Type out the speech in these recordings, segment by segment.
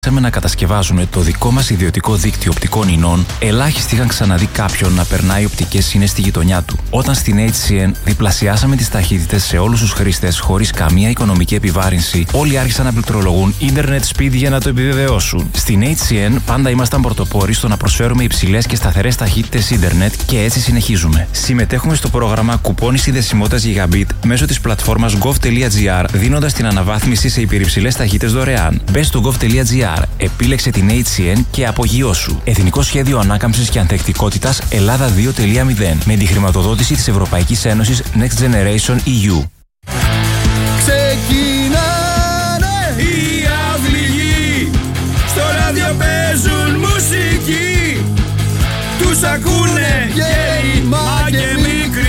να κατασκευάζουμε το δικό μας ιδιωτικό δίκτυο οπτικών ινών, ελάχιστοι είχαν ξαναδεί κάποιον να περνάει οπτικές ίνες στη γειτονιά του. Όταν στην HCN διπλασιάσαμε τις ταχύτητες σε όλους τους χρήστες χωρίς καμία οικονομική επιβάρυνση, όλοι άρχισαν να πληκτρολογούν Internet Speed για να το επιβεβαιώσουν. Στην HCN πάντα ήμασταν πρωτοπόροι στο να προσφέρουμε υψηλές και σταθερές ταχύτητες Ίντερνετ και έτσι συνεχίζουμε. Συμμετέχουμε στο πρόγραμμα κουπόνι συνδεσιμότητας Gigabit μέσω της πλατφόρμας gov.gr, δίνοντας την αναβάθμιση σε υπερυψηλές ταχύτητες δωρεάν. Μπες στο gov.gr. Επίλεξε την HCN και απογειώσου. Εθνικό Σχέδιο Ανάκαμψης και Ανθεκτικότητας Ελλάδα 2.0 με τη χρηματοδότηση της Ευρωπαϊκής Ένωσης Next Generation EU. Ξεκινάνε οι αυληγοί, στο ράδιο παίζουν μουσική, τους ακούνε γέροι μα και μικροί.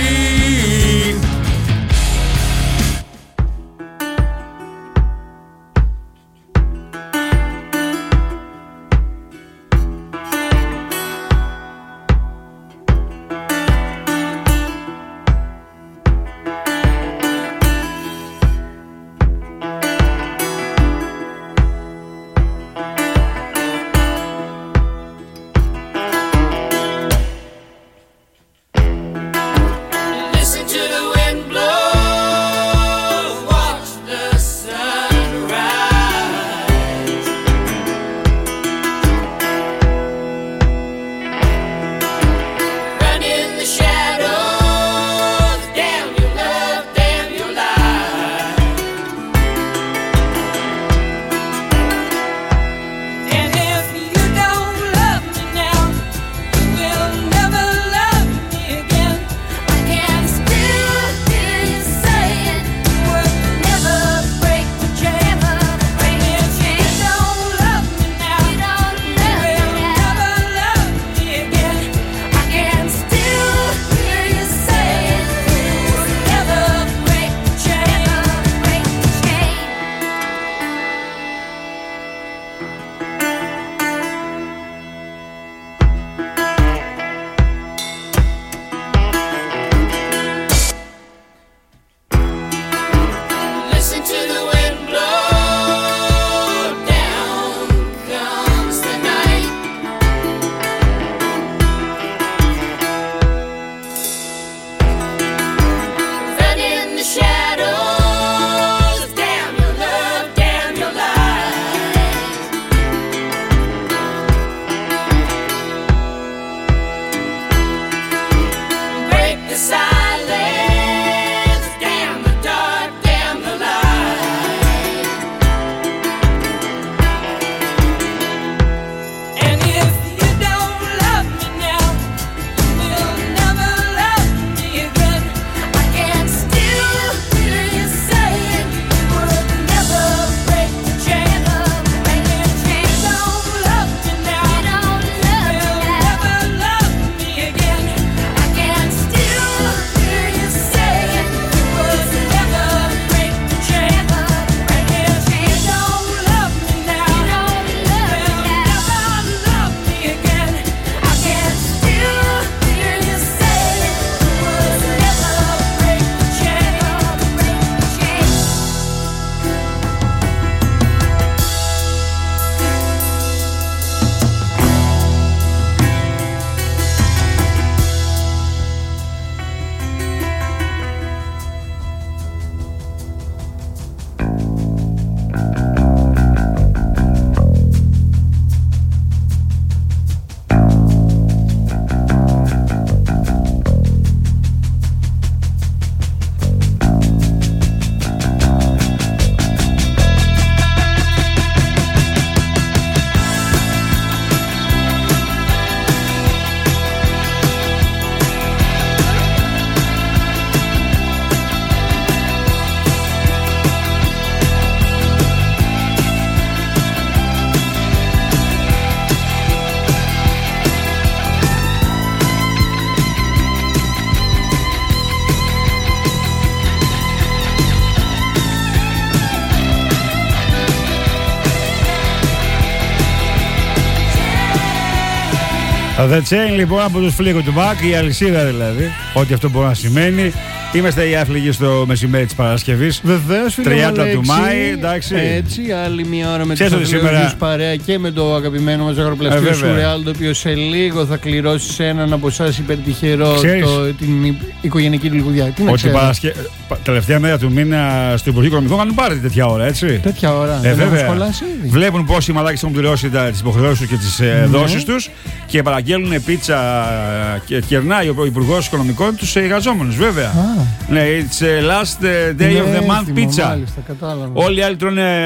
The Chain λοιπόν από τους Fleetwood Mac, η αλυσίδα δηλαδή, ό,τι αυτό μπορεί να σημαίνει. Είμαστε οι άθλητοι στο μεσημέρι της Παρασκευής. Βεβαίως, φίλε 30 του Μάη, εντάξει. Έτσι, άλλη μια ώρα με τους αθλητικούς παρέα και με το αγαπημένο μας αγροπλαστείο Σουρεάλ, το οποίο σε λίγο θα κληρώσει σε έναν από εσάς υπερτυχερό την οικογενειακή του λιγουδιά. Ότι τελευταία μέρα του μήνα στο Υπουργείο Οικονομικών κάνουν πάρει τέτοια ώρα, έτσι. Τέτοια ώρα. Βλέπουν πόσοι μαλάκες έχουν πληρώσει τις υποχρεώσεις τους και τις δόσεις τους και παραγγέλνουν πίτσα και κερνάει ο Υπουργός Οικονομικών τους εργαζόμενους, βέβαια. Ναι, it's last day of the month pizza. Μάλιστα, κατάλαβα. Όλοι οι άλλοι τρώνε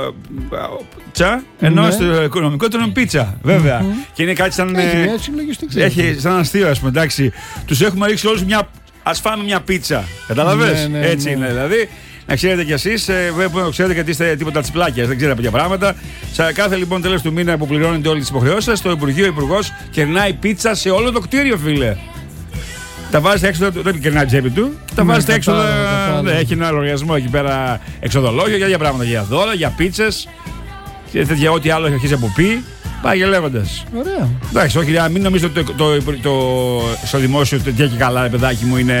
τσα, ενώ στο οικονομικό τρώνε πίτσα, βέβαια. Και είναι κάτι σαν. Έχει σαν αστείο, ας πούμε, εντάξει. Τους έχουμε ρίξει όλους μια. Ας φάμε μια πίτσα. Καταλαβες? Έτσι είναι δηλαδή. Να ξέρετε κι εσείς, βέβαια, ξέρετε γιατί είστε τίποτα τσιπλάκια, δεν ξέρετε τέτοια πράγματα. Σε κάθε λοιπόν τέλος του μήνα που πληρώνετε όλες τις υποχρεώσεις σας, το Υπουργείο ο Υπουργός κερνάει πίτσα σε όλο το κτίριο, φίλε. Τα βάζετε έξω, δεν κερνάει τσέπη του. Τα βάζετε έξω. Έχει ένα λογαριασμό εκεί πέρα, εξοδολόγιο για τέτοια πράγματα. Για δώρα, για πίτσες και τέτοια ό,τι άλλο έχει αρχίσει από πει. Πάει και λέγοντας. Ωραία. Εντάξει, όχι, μην νομίζετε ότι στο δημόσιο τέτοια και καλά, παιδάκι μου, είναι.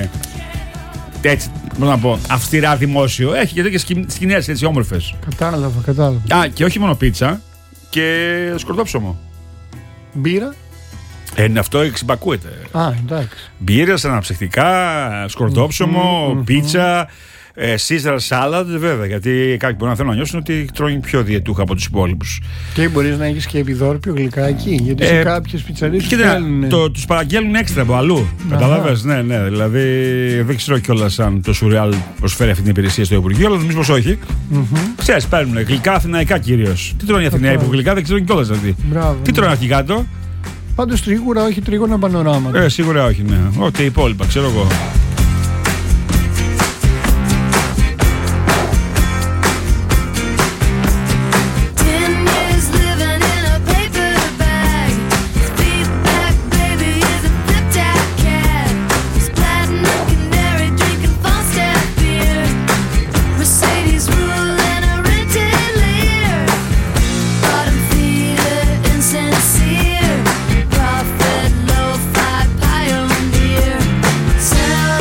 Έτσι, πώς να πω, αυστηρά δημόσιο. Έχει και τέτοιες σκηνές έτσι όμορφες. Κατάλαβα. Α, και όχι μόνο πίτσα, και σκορδόψωμο. Μπύρα. Αυτό εξυπακούεται. Εντάξει. Μπύρες, αναψυκτικά, σκορδόψωμο, πίτσα, Caesar salad, βέβαια. Γιατί κάποιοι μπορεί να θέλουν να νιώσουν ότι τρώνε πιο διαιτούχα από τους υπόλοιπους. Και μπορείς να έχεις και επιδόρπιο γλυκάκι. Γιατί σε κάποιες πιτσαρίες τους παραγγέλνουν έξτρα από αλλού. Καταλαβες, ναι. Δηλαδή δεν ξέρω κιόλας αν το Σουρεάλ προσφέρει αυτή την υπηρεσία στο Υπουργείο, αλλά νομίζω πως όχι. Ξέρεις, παίρνουν γλυκά αθηναϊκά κυρίως. Τι τρώνε οι Αθηναίοι που γλυκά δεν ξέρουν κιόλας δηλαδή. Τι τρώνε εκεί κάτω. Πάντως σίγουρα όχι τρίγωνα πανοράματα. Σίγουρα όχι, ναι. Ό,τι υπόλοιπα, ξέρω εγώ. Prophet, lo-fi pioneer.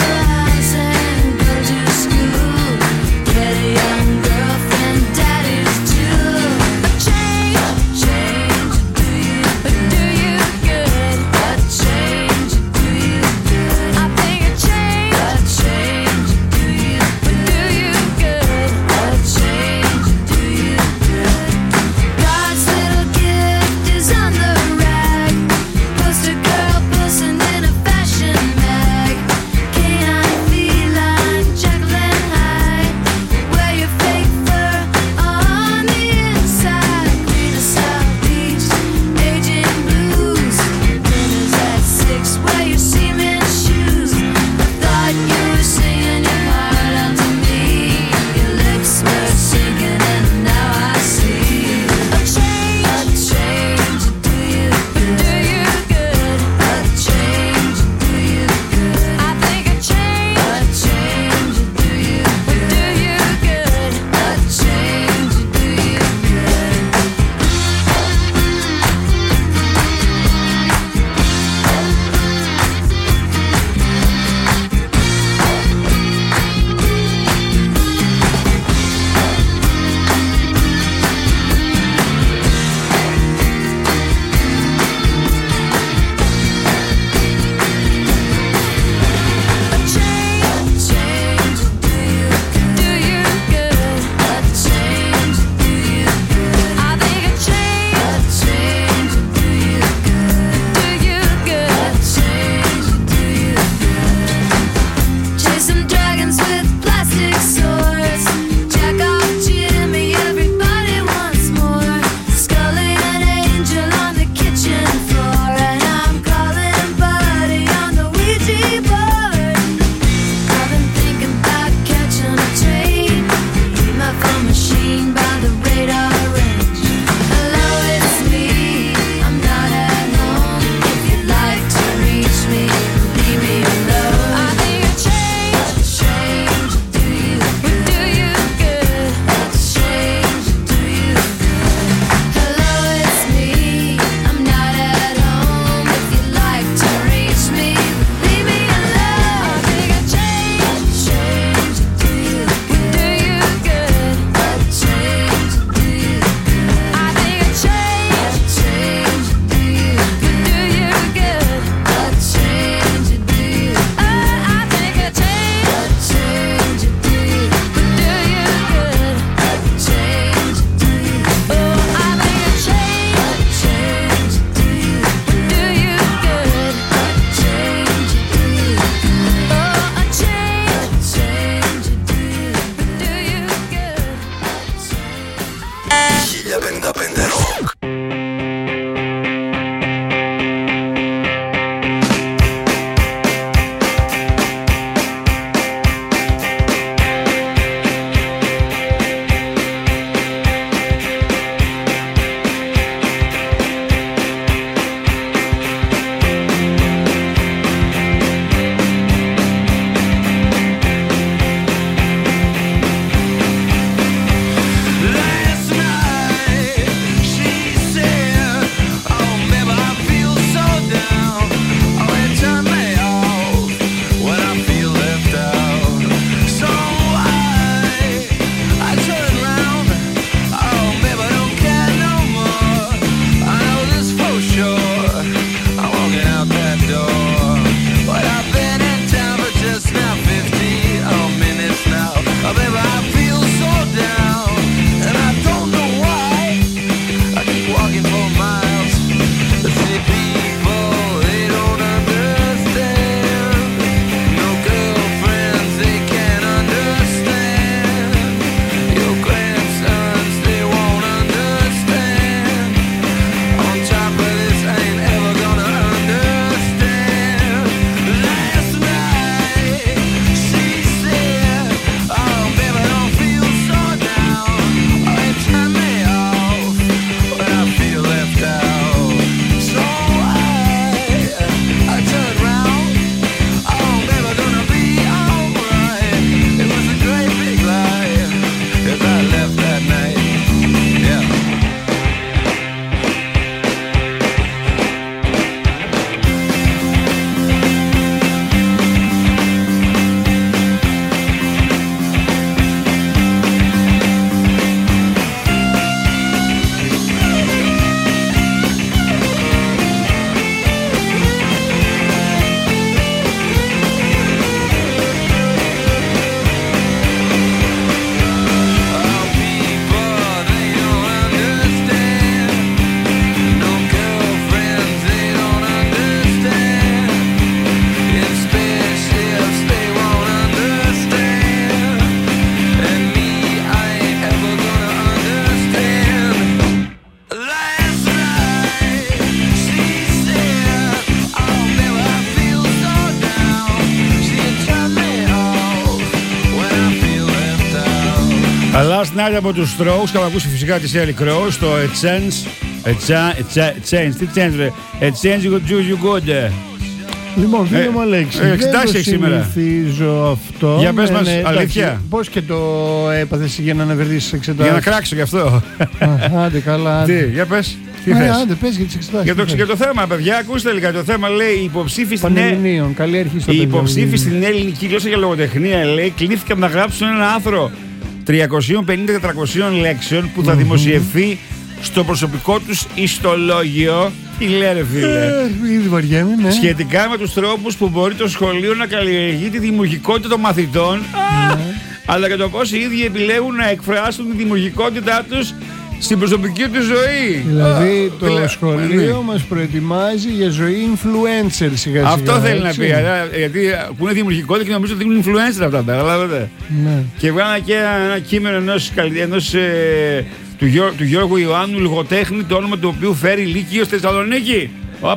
Last Night από τους Strokes. Είχαμε ακούσει φυσικά τη Sheryl Crow στο A Change. Τι change ρε? A change you good. Λοιπόν, φίλε μου Αλέξη, δεν το συνηθίζω αυτό. Για πες μας, αλήθεια. Πώς και το έπαθες για να αναβερθείς στις εξετάσεις? Για να κράξω γι' αυτό. Άντε καλά. Τι, για πες. Τι θες? Άντε πες για τις εξετάσεις. Για το θέμα, παιδιά, ακούστε λίγα. Το θέμα λέει οι υποψήφοι στην ελληνική γλώσσα για λογοτεχνία, λέει, κλήθηκαν να γράψουν ένα άρθρο 350-400 λέξεων που θα δημοσιευθεί στο προσωπικό τους ιστολόγιο. Τι λέει ρε φίλε? Ήδη βαριέμαι, ναι. Σχετικά με τους τρόπους που μπορεί το σχολείο να καλλιεργεί τη δημιουργικότητα των μαθητών, αλλά και το πώς οι ίδιοι επιλέγουν να εκφράσουν τη δημιουργικότητά τους στην προσωπική του ζωή. Δηλαδή το σχολείο μας προετοιμάζει για ζωή influencer σιγά σιγά. Αυτό θέλει να πει. Γιατί ακούνε δημιουργικότητα και νομίζω ότι είναι influencer αυτά. Καταλάβατε. Και βγάλα και ένα κείμενο ενός του Γιώργου Ιωάννου, λογοτέχνη, το όνομα του οποίου φέρει Λύκειο στη Θεσσαλονίκη.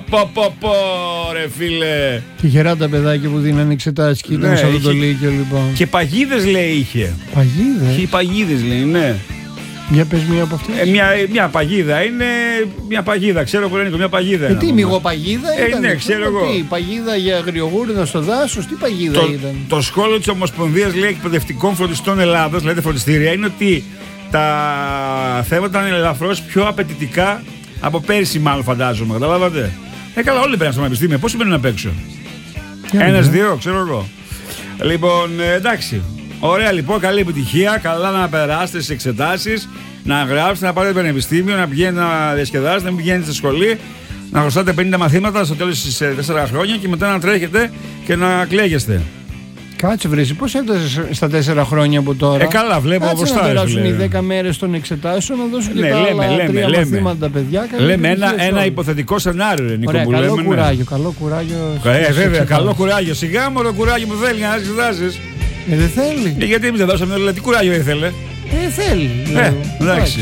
Ρε φίλε. Τυχερά τα παιδάκια που δίνανε εξετάσεις και ήταν σε αυτό το Λύκειο λοιπόν. Και παγίδες λέει είχε. Παγίδες? Είχε παγίδες λέει, ναι. Για πες μία από αυτές. Μια παγίδα είναι. Μια παγίδα, ξέρω που είναι μια παγίδα. Τι μυγοπαγίδα ήταν? Ναι, ξέρω εγώ. Τι παγίδα για αγριογούριδα στο δάσος, τι παγίδα ήταν? Το σχόλιο της Ομοσπονδίας λέει εκπαιδευτικών φροντιστών Ελλάδος, δηλαδή φροντιστήρια, είναι ότι τα θέματα είναι ελαφρώς πιο απαιτητικά από πέρυσι, μάλλον φαντάζομαι. Καταλάβατε. Καλά, όλοι μπαίνουν στο πανεπιστήμιο. Πόσοι μπαίνουν απ' έξω? Ένας, δύο, ξέρω εγώ. Λοιπόν, εντάξει. Ωραία λοιπόν, καλή επιτυχία. Καλά να περάσετε στις εξετάσεις, να γράψετε, να πάρετε πανεπιστήμιο, να πηγαίνετε να διασκεδάσετε, να μην πηγαίνετε στη σχολή, να χρωστάτε 50 μαθήματα στο τέλος στις 4 χρόνια και μετά να τρέχετε και να κλαίγεστε. Κάτσε βρέσει, πώς έφτασες στα 4 χρόνια από τώρα? Καλά, βλέπω από μπροστά. Να περάσουν οι 10 μέρες των εξετάσεων, να δώσουν και τα άλλα 3 μαθήματα τα παιδιά. Λέμε ένα υποθετικό σενάριο, Νίκο, που λέμε. Καλό κουράγιο. Βέβαια, καλό κουράγιο. Σιγά μόνο το κουράγιο που θέλει να εξετάσεις. Δεν θέλει. Γιατί εμείς δεν δώσαμε, δηλαδή, τι κουράγιο ήθελε? Θέλει. Εντάξει.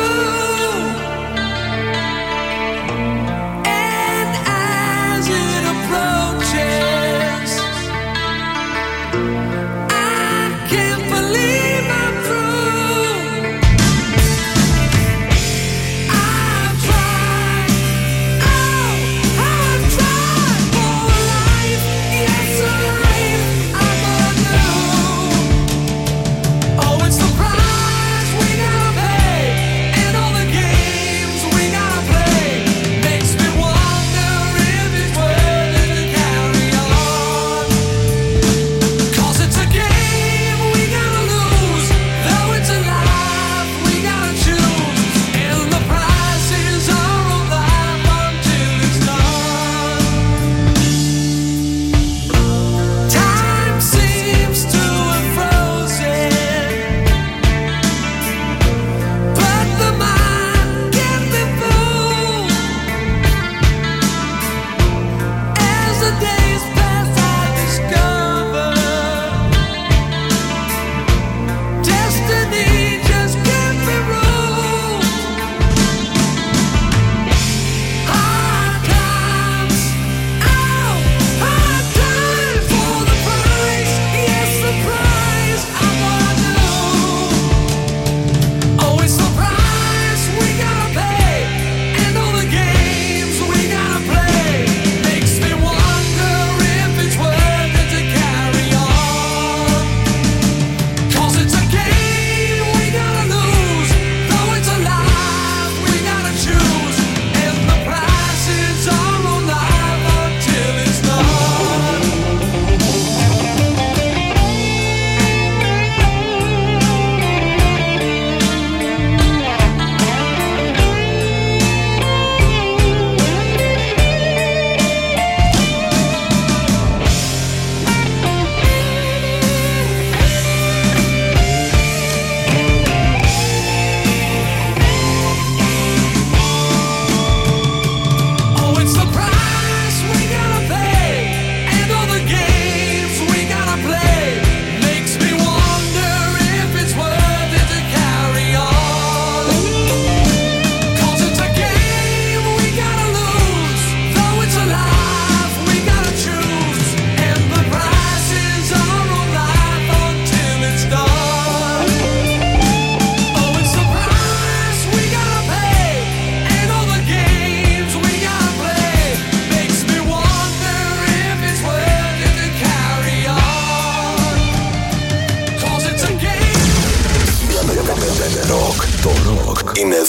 And as it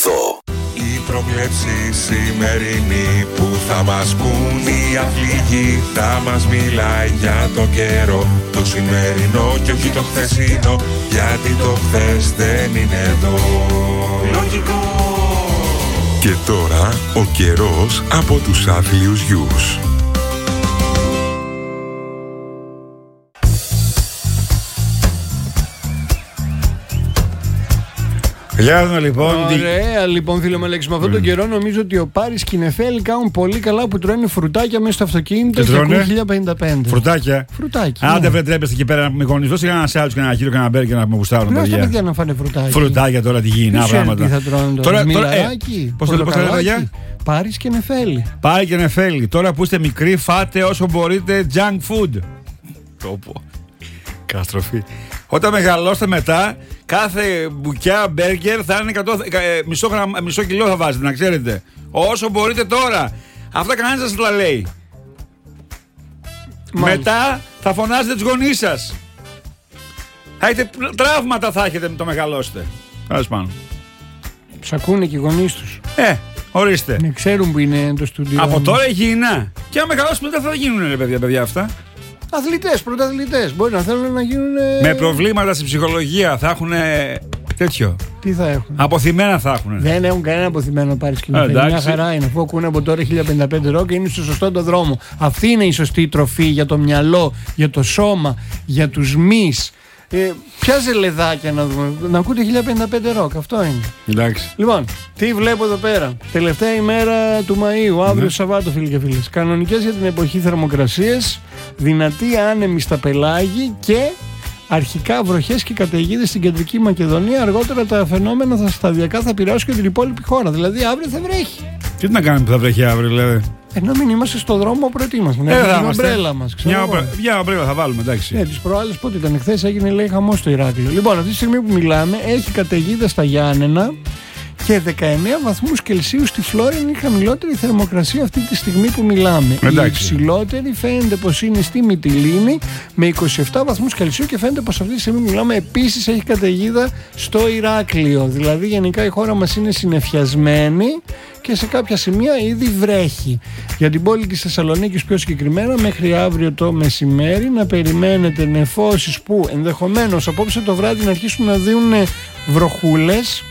εδώ. Η πρόβλεψη σημερινή που θα μας πουν οι αθλητικοί, θα μας μιλάει για το καιρό, το σημερινό και όχι το χθεσινό, γιατί το χθες δεν είναι εδώ. Λογικό. Και τώρα ο καιρός από τους άθλιους γιους. Για να λοιπόν. Ωραία, λοιπόν, φίλε μου Αλέξη, με αυτόν τον καιρό νομίζω ότι ο Πάρης και η Νεφέλη κάνουν πολύ καλά που τρώνε φρουτάκια μέσα στο αυτοκίνητο και ακούν 1055. Φρουτάκια. Άντε, δεν τρέπεστε εκεί πέρα να με γονιστώ. Σιγά ένα σάλτσο και ένα χείλο και ένα μπέρ και να με γουστάρουν. Δεν θα παιδιά να φάνε φρουτάκια. Φρουτάκια τώρα τι γίνει, πράγματα. Τι θα τρώνε τώρα. Μιλαράκι, πώς το λέτε, παιδιά? Πάρης και Νεφέλη. Πάρη και Νεφέλη. Τώρα που είστε μικροί, φάτε όσο μπορείτε junk food. Τόπο. Καταστροφή. Όταν μεγαλώσετε μετά, κάθε μπουκιά μπέργκερ θα είναι μισό κιλό θα βάζετε, να ξέρετε. Όσο μπορείτε τώρα. Αυτά κανένας δεν σας τα λέει. Μετά θα φωνάζετε τους γονείς σας. Θα έχετε τραύματα, θα έχετε με το μεγαλώσετε. Τέλος πάντων. Σ' ακούνε και οι γονείς τους. Ορίστε. Ναι, ξέρουν που είναι το στούντιο. Από τώρα υγιεινά. Και αν μεγαλώσουμε μετά θα γίνουν παιδιά αυτά. Αθλητές, πρωταθλητές. Μπορεί να θέλουν να γίνουν. Με προβλήματα στην ψυχολογία θα έχουν τέτοιο. Τι θα έχουν? Αποθυμένα θα έχουν. Δεν έχουν κανένα αποθυμένο πάρει σκηνή. Μια χαρά είναι. Αφού ακούνε από τώρα 1055 ροκ και είναι στο σωστό το δρόμο. Αυτή είναι η σωστή τροφή για το μυαλό, για το σώμα, για τους μυς. Ποια ζελεδάκια να δούμε? Να ακούτε 1055 ροκ. Αυτό είναι. Εντάξει. Λοιπόν, τι βλέπω εδώ πέρα? Τελευταία ημέρα του Μαΐου, αύριο Σαββάτο, φίλοι και φίλες. Κανονικές για την εποχή θερμοκρασίες, δυνατή άνεμη στα πελάγη και αρχικά βροχές και καταιγίδες στην κεντρική Μακεδονία. Αργότερα τα φαινόμενα σταδιακά θα επηρεάσουν και την υπόλοιπη χώρα. Δηλαδή αύριο θα βρέχει. Τι να κάνουμε που θα βρέχει αύριο, δηλαδή? Ενώ μην είμαστε στο δρόμο προετοίμαστε. Να έχουμε την ομπρέλα μας. Μια ομπρέλα θα βάλουμε, εντάξει. Τις προάλλες πότε ήταν? Χθες έγινε, λέει, χαμός στο Ηράκλειο. Λοιπόν, αυτή τη στιγμή που μιλάμε έχει καταιγίδα στα Γιάννενα και 19 βαθμούς Κελσίου στη Φλόρινη, είναι η χαμηλότερη θερμοκρασία αυτή τη στιγμή που μιλάμε. Εντάξει. Η υψηλότερη φαίνεται πως είναι στη Μυτιλήνη με 27 βαθμούς Κελσίου και φαίνεται πως αυτή τη στιγμή που μιλάμε επίσης έχει καταιγίδα στο Ηράκλειο. Δηλαδή γενικά η χώρα μας είναι συννεφιασμένη και σε κάποια σημεία ήδη βρέχει. Για την πόλη της Θεσσαλονίκης πιο συγκεκριμένα, μέχρι αύριο το μεσημέρι να περιμένετε νεφώσεις που ενδεχομένως απόψε το βράδυ να αρχίσουν να δίνουν βροχούλες.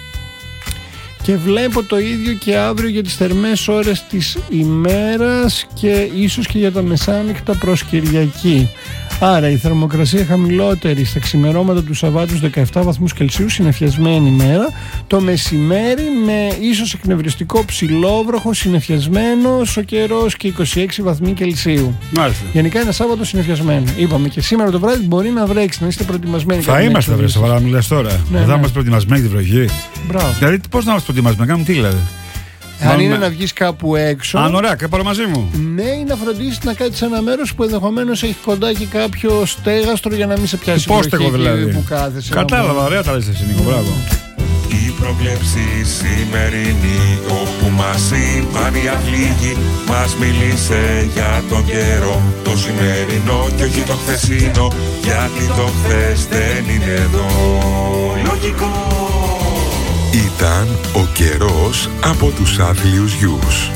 Και βλέπω το ίδιο και αύριο για τις θερμές ώρες της ημέρας και ίσως και για τα μεσάνυχτα προς Κυριακή. Άρα η θερμοκρασία χαμηλότερη στα ξημερώματα του Σαββάτου 17 βαθμούς Κελσίου, συννεφιασμένη ημέρα. Το μεσημέρι με ίσως εκνευριστικό ψηλόβροχο, συννεφιασμένος ο καιρός και 26 βαθμοί Κελσίου. Μάλιστα. Γενικά είναι Σάββατο συννεφιασμένο. Είπαμε και σήμερα το βράδυ μπορεί να βρέξει, να είστε προετοιμασμένοι. Θα είμαστε βρε, σοβαρά μιλάς τώρα. Ναι, θα είμαστε προετοιμασμένοι τη βροχή. Μπράβο. Δηλαδή πώς να είμαστε προετοιμασμένοι, να κάνουμε τι δηλαδή? Αν είναι να βγεις κάπου έξω. Αν ωραία, και πάρω μαζί μου. Ναι, ή να φροντίσεις να κάτσεις σε ένα μέρος που ενδεχομένως έχει κοντά και κάποιο στέγαστρο για να μην σε πιάσει υπόστεγο δηλαδή. Που κάθεσαι. Κατάλαβα, ωραία τα λες εσύ, Νίκο, μπράβο. Η πρόβλεψη σημερινή, όπου μας είπαν οι αθλητικοί, μας μίλησε για τον καιρό, το σημερινό και όχι το χθεσινό, γιατί το χθες δεν είναι εδώ. Λογικό. Ήταν ο καιρός από τους άθλιους γιους.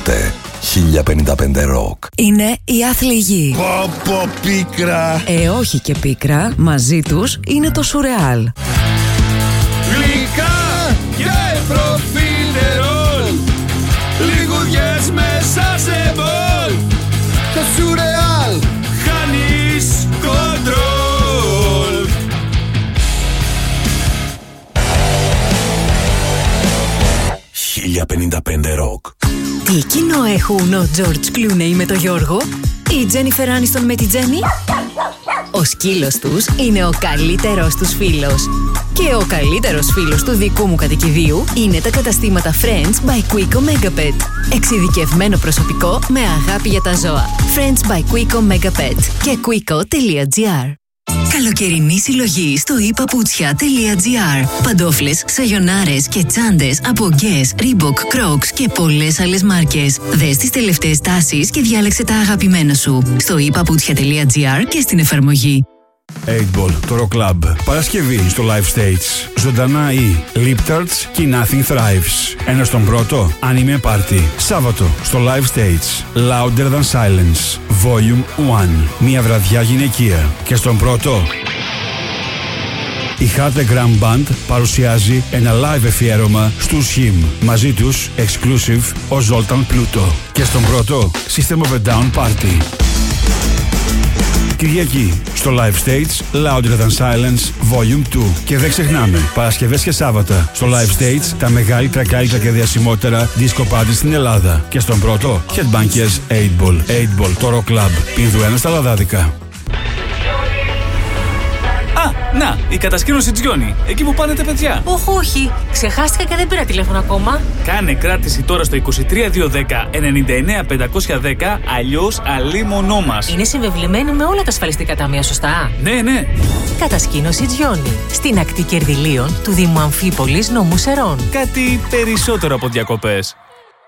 Ακούτε 1055 Rock. Είναι η άθλη γη. Πω πίκρα. Όχι και πίκρα. Μαζί τους είναι το σουρεάλ. Γλυκά και προφίλερολ, λιγουδιές μέσα σε μπολ. Το σουρεάλ. Χάνεις κοντρόλ. «1055 Rock». Τι κοινό έχουν ο Τζορτζ Κλούνεϊ με τον Γιώργο, η Τζένιφερ Άνιστον με τη Τζένι? Ο σκύλος τους είναι ο καλύτερος τους φίλος. Και ο καλύτερος φίλος του δικού μου κατοικιδίου είναι τα καταστήματα Friends by Quico Megapet. Εξειδικευμένο προσωπικό με αγάπη για τα ζώα. Friends by Quico Megapet και quico.gr. Καλοκαιρινή συλλογή στο ipaputsια.gr. Παντόφλες, σαγιονάρες και τσάντες από Guess, Reebok, Crocs και πολλές άλλες μάρκες. Δες τις τελευταίες τάσεις και διάλεξε τα αγαπημένα σου στο ipaputsια.gr και στην εφαρμογή. 8ball, το Rock Club. Παρασκευή στο Live Stage. Ζωντανά ή Lip Tarts και Nothing Thrives. Ένα στον πρώτο, Anime Party. Σάββατο στο Live Stage. Louder Than Silence. Volume 1. Μια βραδιά γυναικεία. Και στον πρώτο, η Heartagram Band παρουσιάζει ένα live αφιέρωμα στους Him. Μαζί τους, exclusive, ο Zoltan Pluto. Και στον πρώτο, System of a Down Party. Κυριακή στο Live Stage, Louder Than Silence, Volume 2. Και δεν ξεχνάμε, Παρασκευές και Σάββατα στο Live Stage, τα μεγαλύτερα, καλύτερα και διασημότερα disco party στην Ελλάδα. Και στον πρώτο, Headbangers 8ball. 8ball, το Rock Club. Πίνδου 1 στα Λαδάδικα. Να, η κατασκήνωση Τζιόνι. Εκεί που πάνε τα παιδιά. Όχι. Ξεχάστηκα και δεν πήρα τηλέφωνο ακόμα. Κάνε κράτηση τώρα στο 23210 99510, αλλιώς αλίμονό μας. Είναι συμβεβλημένη με όλα τα ασφαλιστικά ταμεία, σωστά? Ναι. Κατασκήνωση Τζιόνι. Στην ακτή Κερδυλίων του Δήμου Αμφίπολης, νομού Σερών. Κάτι περισσότερο από διακοπές.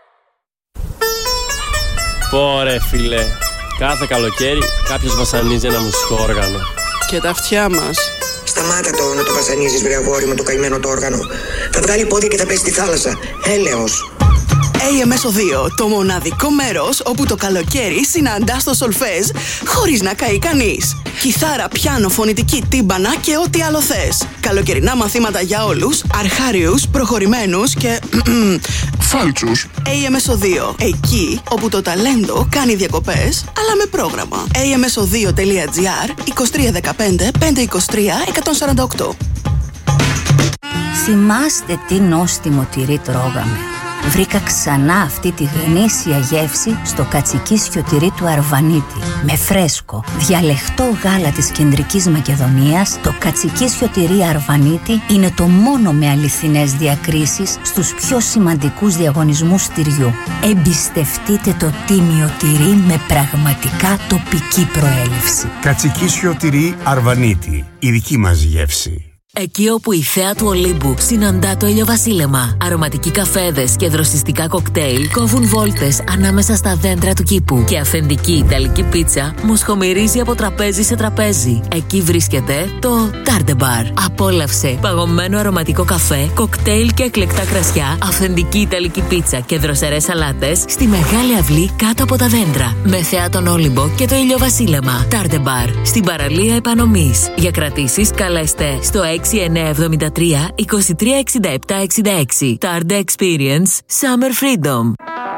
Πόρε φίλε, κάθε καλοκαίρι κάποιος βασανίζει ένα μουσικό όργανο. Και τα αυτιά μας. Σταμάτα να το βασανίζεις, βρε αγόρι με το καημένο το όργανο. Θα βγάλει πόδια και θα πέσει στη θάλασσα. Έλεος. AMSO2, το μοναδικό μέρος όπου το καλοκαίρι συναντάς το σολφέζ χωρίς να καεί κανείς. Κιθάρα, πιάνο, φωνητική, τύμπανα και ό,τι άλλο θες. Καλοκαιρινά μαθήματα για όλους, αρχάριους, προχωρημένους και φάλτσους. AMSO2, εκεί όπου το ταλέντο κάνει διακοπές, αλλά με πρόγραμμα. AMSO2.gr 2315 523 148. Θυμάστε τι νόστιμο τυρί τρώγαμε. Βρήκα ξανά αυτή τη γνήσια γεύση στο κατσικίσιο τυρί του Αρβανίτη. Με φρέσκο, διαλεχτό γάλα της Κεντρικής Μακεδονίας, το κατσικίσιο τυρί Αρβανίτη είναι το μόνο με αληθινές διακρίσεις στους πιο σημαντικούς διαγωνισμούς τυριού. Εμπιστευτείτε το τίμιο τυρί με πραγματικά τοπική προέλευση. Κατσικίσιο τυρί Αρβανίτη, η δική μας γεύση. Εκεί όπου η θέα του Ολύμπου συναντά το ηλιοβασίλεμα, αρωματικοί καφέδες και δροσιστικά κοκτέιλ κόβουν βόλτες ανάμεσα στα δέντρα του κήπου και αυθεντική ιταλική πίτσα μοσχομυρίζει από τραπέζι σε τραπέζι. Εκεί βρίσκεται το Tarde Bar. Απόλαυσε παγωμένο αρωματικό καφέ, κοκτέιλ και εκλεκτά κρασιά, αυθεντική ιταλική πίτσα και δροσερές σαλάτες στη μεγάλη αυλή κάτω από τα δέντρα. Με θέα τον Όλυμπο και το ηλιοβασίλεμα. Tarde Bar, στην παραλία Επανομής. Για κρατήσεις καλέστε στο 6973 2367 66. Tarde Experience Summer Freedom.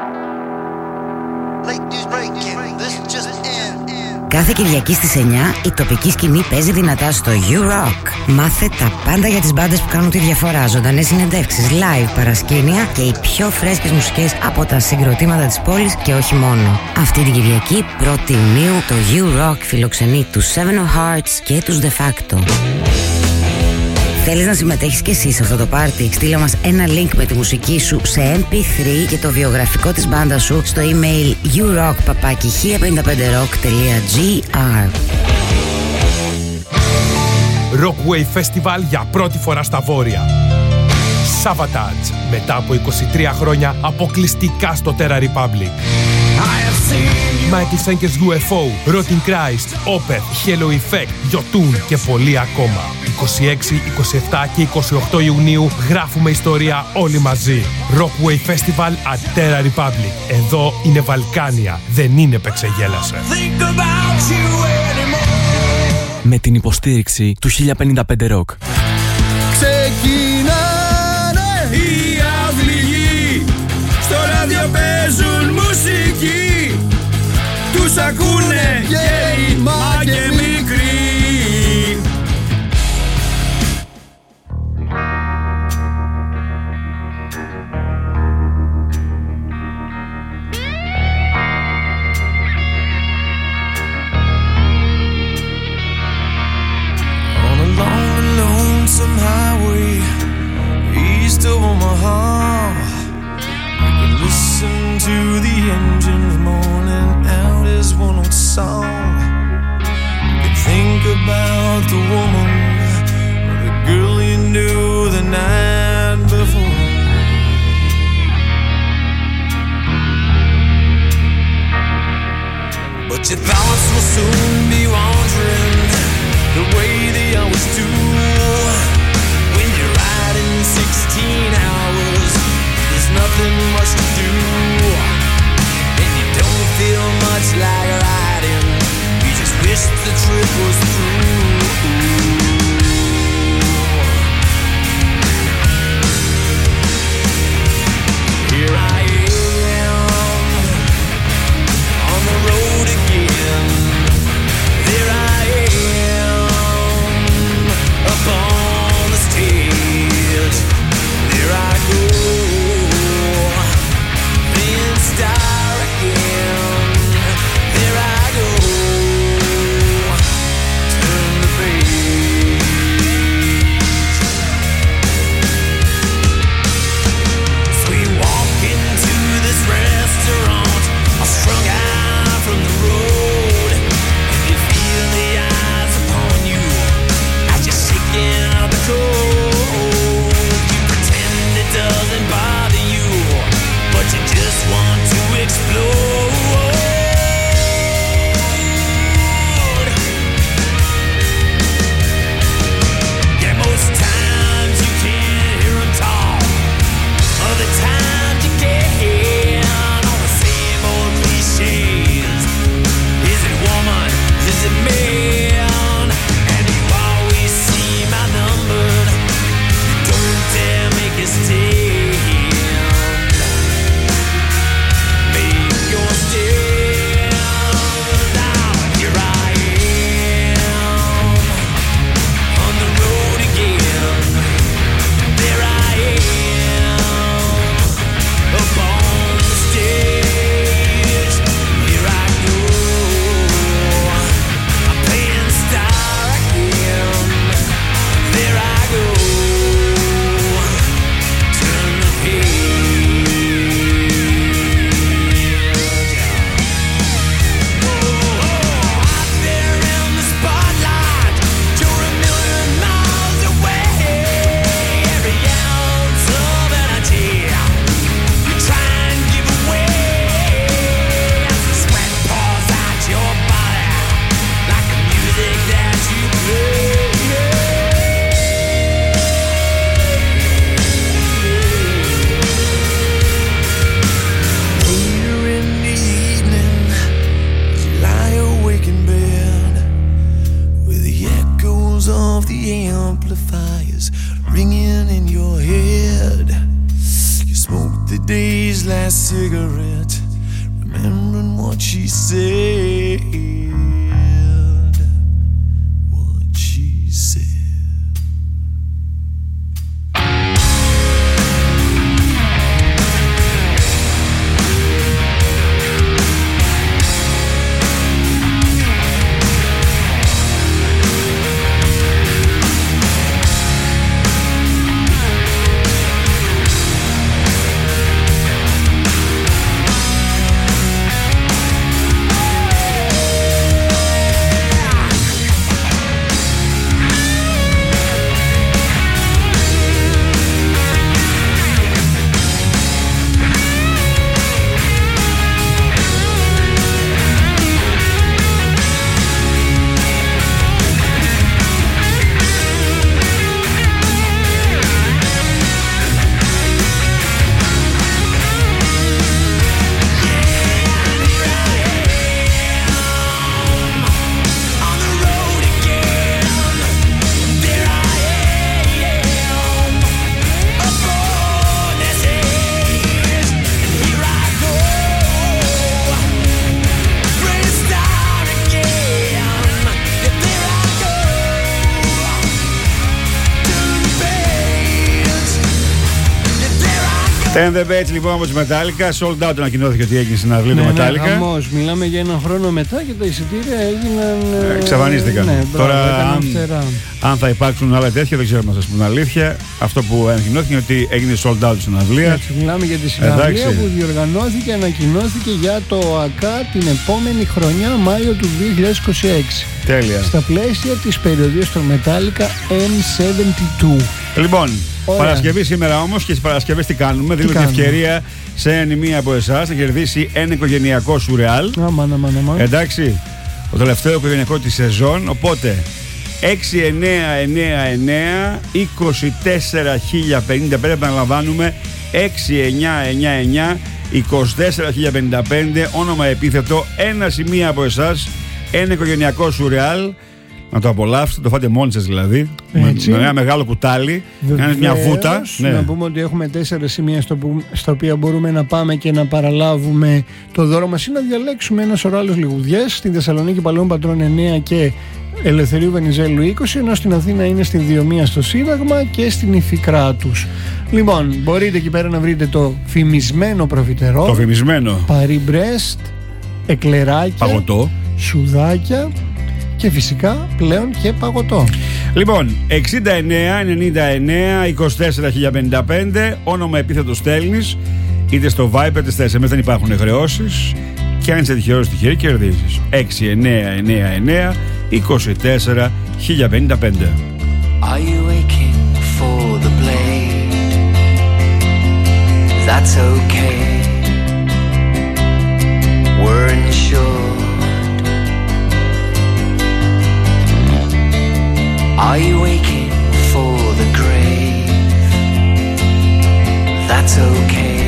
Κάθε Κυριακή στις 9 η τοπική σκηνή παίζει δυνατά στο U-Rock. Μάθε τα πάντα για τις μπάντες που κάνουν τη διαφορά. Ζωντανές συνεντεύξεις, live, παρασκήνια και οι πιο φρέσκες μουσικές από τα συγκροτήματα της πόλης και όχι μόνο. Αυτή την Κυριακή, 1η Ιουνίου, το U-Rock φιλοξενεί τους Seven of Hearts και τους De Facto. Θέλεις να συμμετέχεις και εσύ σε αυτό το πάρτι? Στείλε μας ένα link με τη μουσική σου σε MP3 και το βιογραφικό της μπάντας σου στο email urock@1055rock.gr. Rockwave Festival για πρώτη φορά στα Βόρεια. Savatage, μετά από 23 χρόνια αποκλειστικά στο Terra Republic. Michael Schenker's UFO, Rotting Christ, Opeth, Halo Effect, Jotun και πολλοί ακόμα. 26, 27 και 28 Ιουνίου γράφουμε ιστορία όλοι μαζί. Rockway Festival at Terra Republic. Εδώ είναι Βαλκάνια, δεν είναι Πεξεγέλασε. Με την υποστήριξη του 1055 Rock. Ξεκινάνε οι αυληγοί, στο ράδιο παίζουν μουσική, τους ακούνε γέροι μα και μικροί. Cigarette, remembering what she said. What she said. Turn the Page λοιπόν από τη Metallica. Sold out ανακοινώθηκε ότι έγινε συναυλία του Metallica. Χαμός. Μιλάμε για έναν χρόνο μετά και τα εισιτήρια έγιναν. Εξαφανίστηκαν. Ναι, τώρα, αν θα υπάρξουν άλλα τέτοια, δεν ξέρουμε να σας πούμε αλήθεια. Αυτό που ανακοινώθηκε είναι ότι έγινε sold out συναυλία. Μιλάμε για τη συναυλία που διοργανώθηκε, ανακοινώθηκε για το ΟΑΚΑ την επόμενη χρονιά, Μάιο του 2026. Τέλεια. Στα πλαίσια της περιοδίας των Metallica M72. Λοιπόν, Παρασκευή σήμερα όμως, και στις Παρασκευές τι κάνουμε? Δίνουμε την ευκαιρία σε μία από εσάς να κερδίσει ένα οικογενειακό σουρεάλ. Εντάξει, το τελευταίο οικογενειακό της σεζόν. Οπότε 6-9-9-9 24.055, επαναλαμβάνουμε 6-9-9-9 24.055, όνομα επίθετο, ένα σημείο από εσάς, ένα οικογενειακό σουρεάλ. Να το απολαύσετε, το φάτε μόνοι σας δηλαδή. Με ένα μεγάλο κουτάλι. Κάνεις μια βούτα. Να πούμε ότι έχουμε 4 σημεία στα οποία μπορούμε να πάμε και να παραλάβουμε το δώρο μας ή να διαλέξουμε ένα σωρό άλλες λιγουδιές. Στην Θεσσαλονίκη Παλαιών Πατρών 9 και Ελευθερίου Βενιζέλου 20, ενώ στην Αθήνα είναι στη Διομία στο Σύνταγμα και στην Ιφικράτους. Λοιπόν, μπορείτε εκεί πέρα να βρείτε το φημισμένο προφιτερό. Το φημισμένο. Παρί Μπρέστ, εκλεράκια, παγωτό, σουδάκια και φυσικά πλέον και παγωτό. Λοιπόν, 69-99-24.055, όνομα επίθετο στέλνεις, είτε στο Viber είτε στα SMS, δεν υπάρχουν χρεώσεις. Και αν είσαι τυχερός τυχερή, κερδίζεις 6-9-9-9 24.055. Are you aching for the blade? That's okay. We're insured. Are you aching for the grave? That's okay.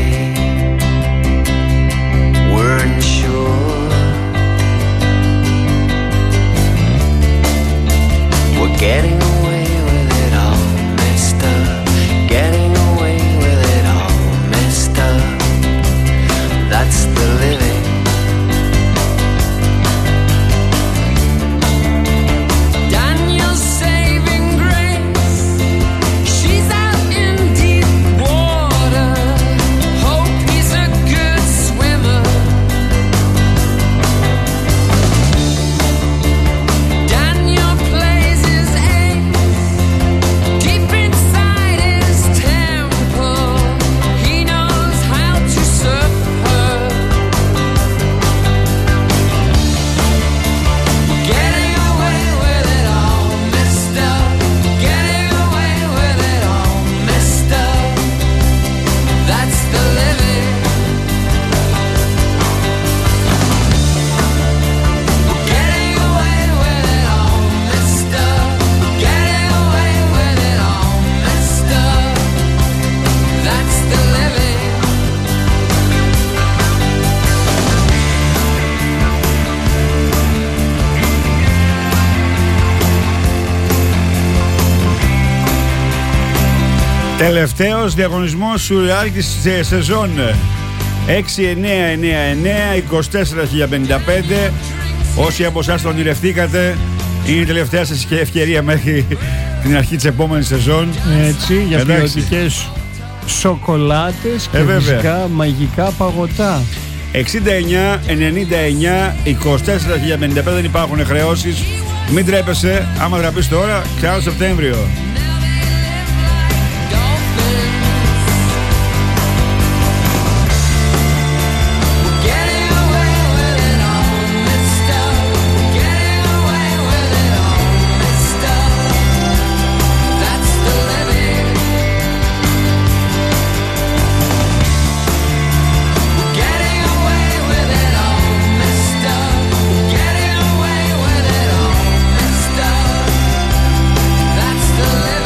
We're insured. We're getting away with it all, mister. Getting away with it all, mister. That's the living. Τελευταίος διαγωνισμός σουρεάλ της σεζόν. 6-9-9-9 24.055. Όσοι από εσάς το ονειρευτήκατε, είναι η τελευταία σας ευκαιρία μέχρι την αρχή της επόμενης σεζόν. Έτσι, για ποιοτικές σοκολάτες και φυσικά μαγικά παγωτά. 69-99 24.055, δεν υπάρχουν χρεώσεις. Μην τρέπεσαι, άμα γραφείς τώρα, ξανά το Σεπτέμβριο. That's the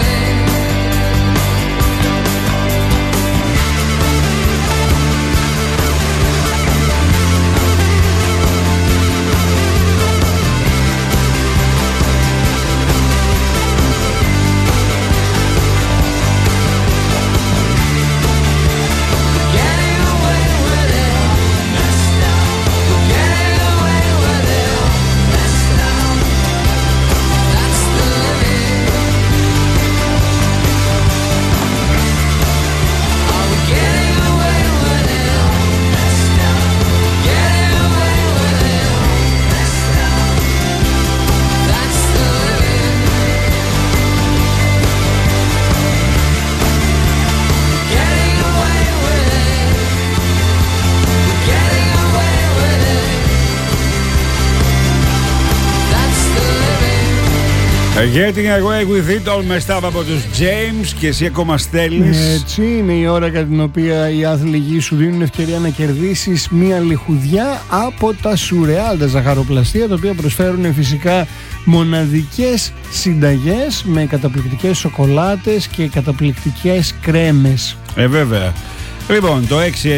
Getting away with it, all messed up από τους James και εσύ ακόμα στέλνεις. Έτσι είναι η ώρα κατά την οποία οι άθλοι σου δίνουν ευκαιρία να κερδίσεις μία λιχουδιά από τα Surreal, τα ζαχαροπλαστεία, τα οποία προσφέρουν φυσικά μοναδικές συνταγές με καταπληκτικές σοκολάτες και καταπληκτικές κρέμες. Βέβαια. Λοιπόν, το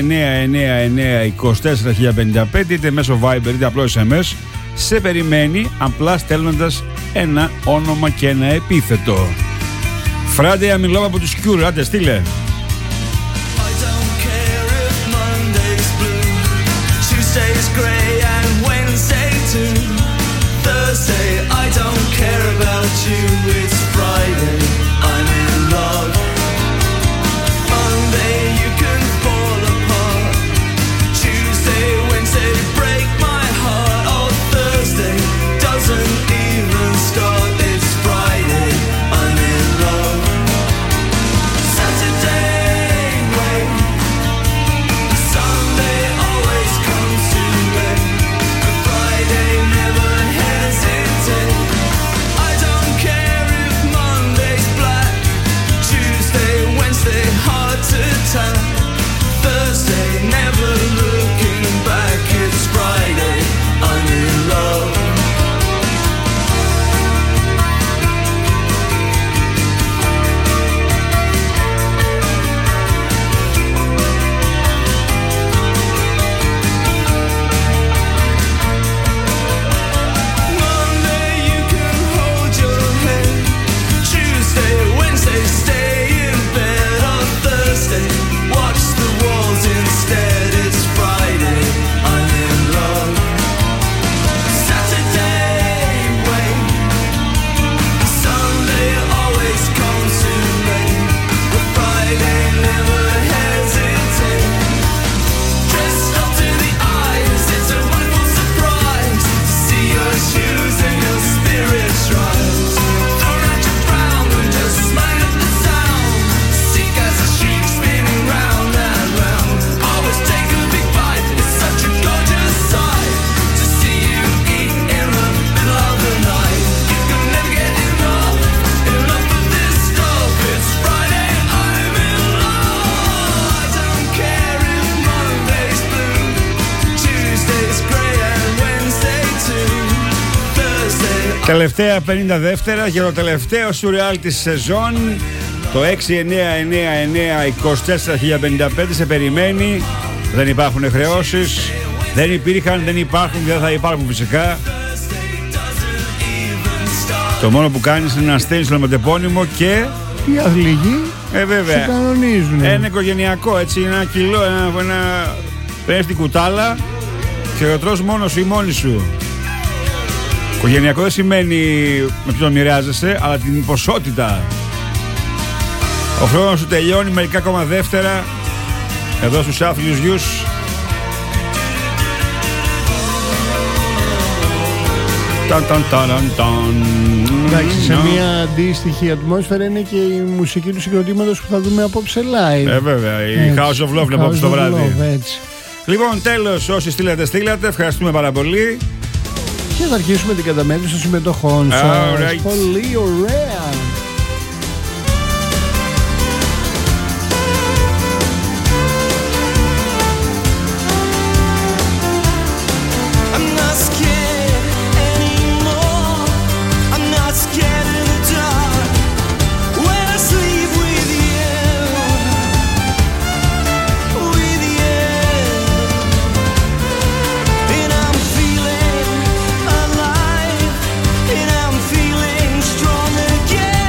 6999924.055 είτε μέσω Viber είτε απλό SMS σε περιμένει απλά στέλνοντας ένα όνομα και ένα επίθετο. Friday I'm in love από τους Cure, άντε στείλε. Τελευταία 52 και το τελευταίο σουρεάλ της σεζόν. Το 6999924.055 σε περιμένει. Δεν υπάρχουν χρεώσεις. Δεν υπήρχαν, δεν υπάρχουν και δεν θα υπάρχουν φυσικά. Το μόνο που κάνεις είναι να στέλνεις το ονοματεπώνυμο και οι αθλητικοί βέβαια. σε κανονίζουν. Ένα οικογενειακό, έτσι, ένα κιλό, παίρνεις την κουτάλα και το τρως μόνος σου ή μόνη σου. Οικογενειακό δεν σημαίνει με ποιον μοιράζεσαι, αλλά την ποσότητα. Ο χρόνος σου τελειώνει, μερικά ακόμα δεύτερα, εδώ στους άθλιους γιους. Εντάξει, σε μια αντίστοιχη ατμόσφαιρα είναι και η μουσική του συγκροτήματος που θα δούμε απόψε live. Βέβαια, η House of Love είναι απόψε το βράδυ. Λοιπόν, τέλος, όσοι στείλατε, ευχαριστούμε πάρα πολύ. Και θα αρχίσουμε την καταμέτρηση των συμμετοχών σας. Πολύ ωραία. Strong again.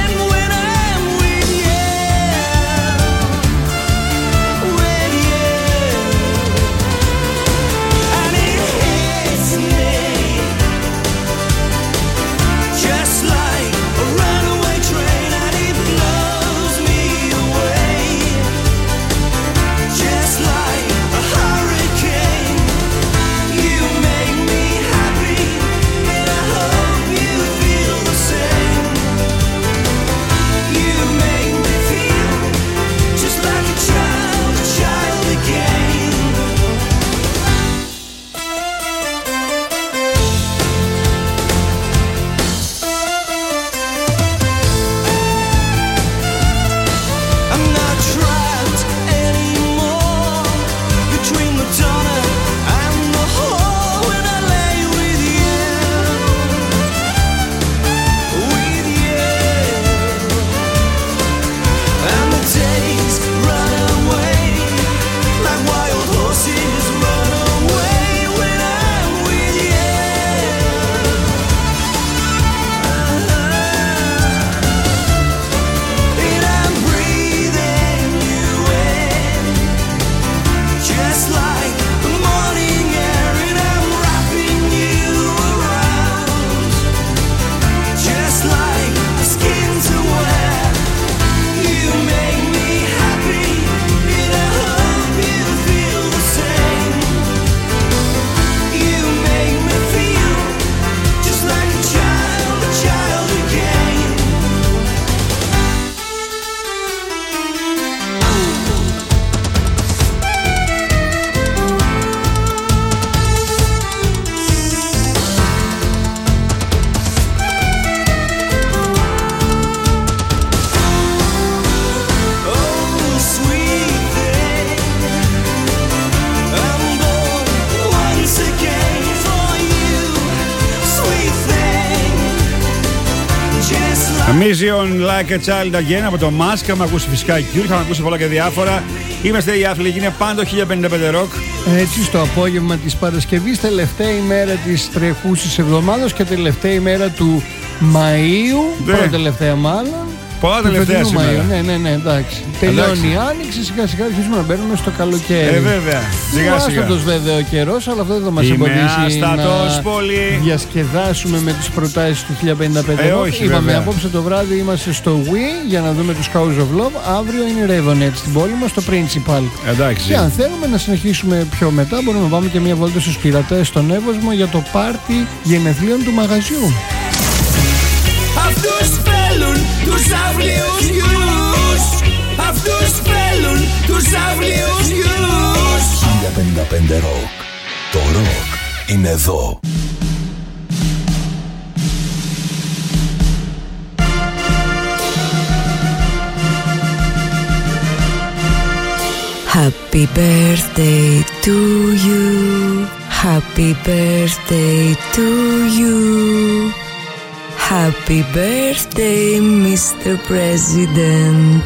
Amazing like a child again από το Mask. Είχαμε ακούσει φυσικά Cure, είχαμε ακούσει πολλά και διάφορα. Είμαστε οι Αθλητικοί, είναι πάντα 1055 Rock. Έτσι, στο απόγευμα της Παρασκευής, τελευταία ημέρα της τρεχούσης εβδομάδας και τελευταία ημέρα του Μαΐου. Πρώτη τελευταία μάλλον. Πολλά τελευταία σήμερα. Ναι, εντάξει. Τελειώνει η άνοιξη, σιγά σιγά αρχίζουμε να μπαίνουμε στο καλοκαίρι. Βέβαια. Σιγά σιγά. Άστατος βέβαια ο καιρός, αλλά αυτό δεν θα μας εμποδίσει να διασκεδάσουμε με τις προτάσεις του 1055. Είπαμε απόψε το βράδυ είμαστε στο Wii για να δούμε τους House of Love. Αύριο είναι η Ravenette στην πόλη μας, στο Principal. Εντάξει. Και αν θέλουμε να συνεχίσουμε πιο μετά, μπορούμε να πάμε και μια βόλτα στους πειρατές στον Εύωσμο για το πάρτι γενεθλίων του μαγαζιού. Αυτούς θέλουν τους αυλίους γιους. Αυτούς θέλουν τους αυλίους γιους. 1055 Rock. Το ροκ είναι εδώ. Happy birthday to you. Happy birthday to you. Happy birthday, Mr. President.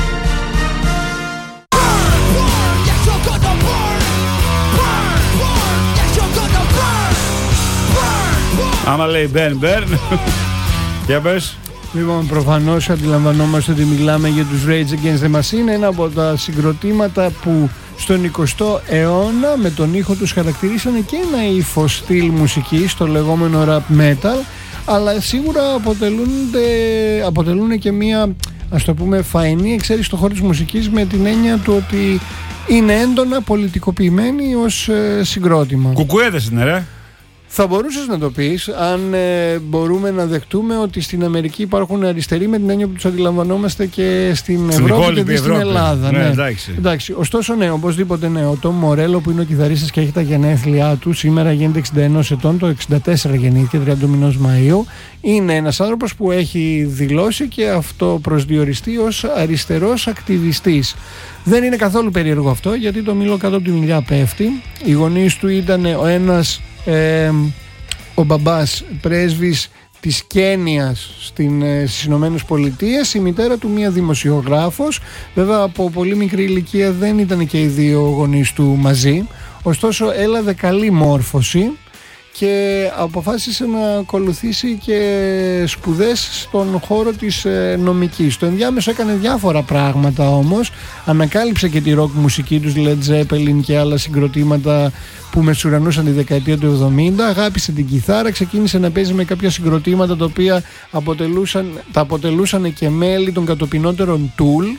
Άμα λέει burn. Για πες. Λοιπόν, προφανώς αντιλαμβανόμαστε ότι μιλάμε για τους Rage Against the Machine, ένα από τα συγκροτήματα που στον 20ο αιώνα με τον ήχο τους χαρακτηρίσανε και ένα ύφος στυλ μουσικής, το λεγόμενο rap metal, αλλά σίγουρα αποτελούν και μία, ας το πούμε, φαϊνή εξαίρεση στο χώρο της μουσικής, με την έννοια του ότι είναι έντονα πολιτικοποιημένοι ως συγκρότημα. Κουκουέδες είναι, ρε. Θα μπορούσες να το πεις, αν μπορούμε να δεχτούμε ότι στην Αμερική υπάρχουν αριστεροί, με την έννοια που τους αντιλαμβανόμαστε και στην Ευρώπη και στην Ελλάδα. Ναι, εντάξει. Ωστόσο, ναι, οπωσδήποτε ναι. Ο Τόμ Μορέλο, που είναι ο κιθαρίστας και έχει τα γενέθλιά του, σήμερα γίνεται 61 ετών, το 64 γεννήθηκε, 30 μηνός Μαΐου. Είναι ένας άνθρωπος που έχει δηλώσει και αυτό προσδιοριστεί ως αριστερός ακτιβιστής. Δεν είναι καθόλου περίεργο αυτό, γιατί το μήλο κάτω από τη μυλιά πέφτει. Οι γονείς του ήταν ο ένας, ο μπαμπάς πρέσβης της Κένιας στις Ηνωμένες Πολιτείες, η μητέρα του μία δημοσιογράφος. Βέβαια από πολύ μικρή ηλικία δεν ήταν και οι δύο γονείς του μαζί, ωστόσο έλαβε καλή μόρφωση και αποφάσισε να ακολουθήσει και σπουδές στον χώρο της νομικής. Στο ενδιάμεσο έκανε διάφορα πράγματα όμως, ανακάλυψε και τη ροκ μουσική τους, Led Zeppelin και άλλα συγκροτήματα που μεσουρανούσαν τη δεκαετία του 70, αγάπησε την κιθάρα, ξεκίνησε να παίζει με κάποια συγκροτήματα τα οποία αποτελούσαν και μέλη των κατοπινότερων Tool.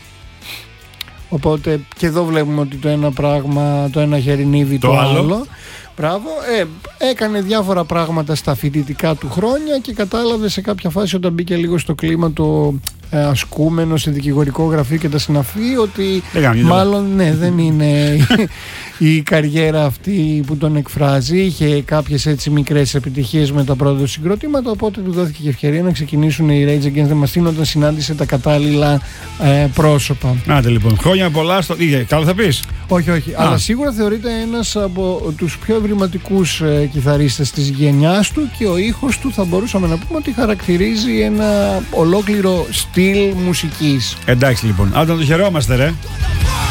Οπότε και εδώ βλέπουμε ότι το ένα πράγμα, το ένα χερινίδι το άλλο. Μπράβο. Έκανε διάφορα πράγματα στα φοιτητικά του χρόνια και κατάλαβε σε κάποια φάση, όταν μπήκε λίγο στο κλίμα το ασκούμενο σε δικηγορικό γραφείο και τα συναφή, ότι μάλλον δεν είναι η καριέρα αυτή που τον εκφράζει. Είχε κάποιες έτσι μικρές επιτυχίες με τα πρώτα συγκροτήματα, οπότε του δόθηκε και ευκαιρία να ξεκινήσουν οι Rage Against the Machine όταν συνάντησε τα κατάλληλα πρόσωπα. Άντε λοιπόν, χρόνια πολλά στο... Καλό θα πεις? Όχι, αλλά σίγουρα θεωρείται ένας από τους πιο ευρηματικούς κιθαρίστες της γενιάς του και ο ήχος του θα μπορούσαμε να πούμε ότι χαρακτηρίζει ένα ολόκληρο στυλ μουσικής. Εντάξει λοιπόν, άντε να το χαιρόμαστε, ρε.